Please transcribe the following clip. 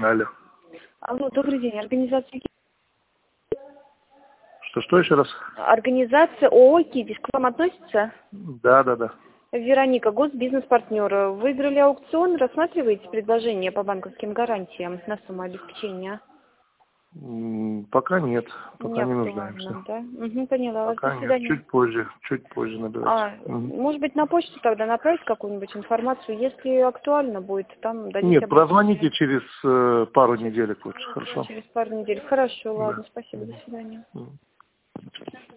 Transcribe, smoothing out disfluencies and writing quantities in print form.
Алло. Алло, добрый день. Организация Что еще раз? Организация ООО «Кидис» к вам относится? Да. Вероника, госбизнес-партнер. Выиграли аукцион, рассматриваете предложение по банковским гарантиям на сумму обеспечения? Пока нет, пока не актуально, нуждаемся. да? Угу, поняла вас. Пока До нет, свидания. чуть позже набирать. Может быть, на почту тогда направить какую-нибудь информацию, если актуально будет, там дадите. Нет, прозвоните через пару недель лучше, хорошо? Через пару недель. Хорошо, ладно, спасибо, до свидания.